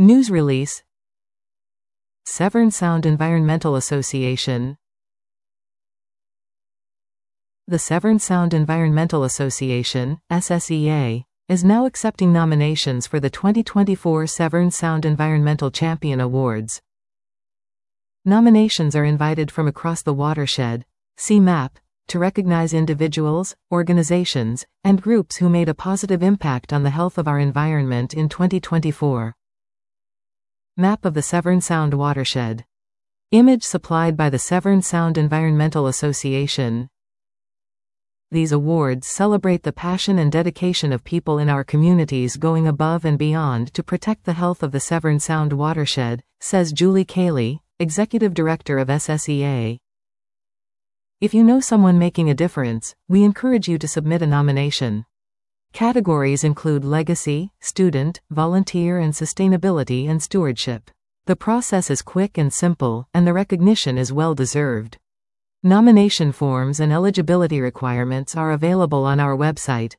News release. Severn Sound Environmental Association. The Severn Sound Environmental Association, SSEA, is now accepting nominations for the 2024 Severn Sound Environmental Champion Awards. Nominations are invited from across the watershed, see map, to recognize individuals, organizations, and groups who made a positive impact on the health of our environment in 2024. Map of the Severn Sound watershed. Image supplied by the Severn Sound Environmental Association. These awards celebrate the passion and dedication of people in our communities going above and beyond to protect the health of the Severn Sound watershed, says Julie Cayley, Executive Director of SSEA. If you know someone making a difference, we encourage you to submit a nomination. Categories include legacy, student, volunteer, and sustainability and stewardship. The process is quick and simple, and the recognition is well-deserved. Nomination forms and eligibility requirements are available on our website,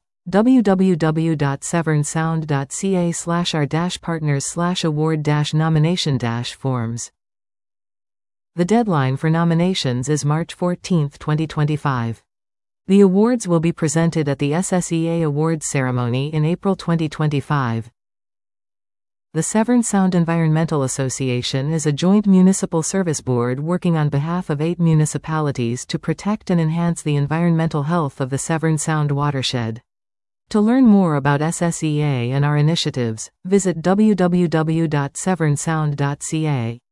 www.severnsound.ca/our-partners/award-nomination-forms. The deadline for nominations is March 14, 2025. The awards will be presented at the SSEA Awards ceremony in April 2025. The Severn Sound Environmental Association is a joint municipal service board working on behalf of 8 municipalities to protect and enhance the environmental health of the Severn Sound watershed. To learn more about SSEA and our initiatives, visit www.severnsound.ca.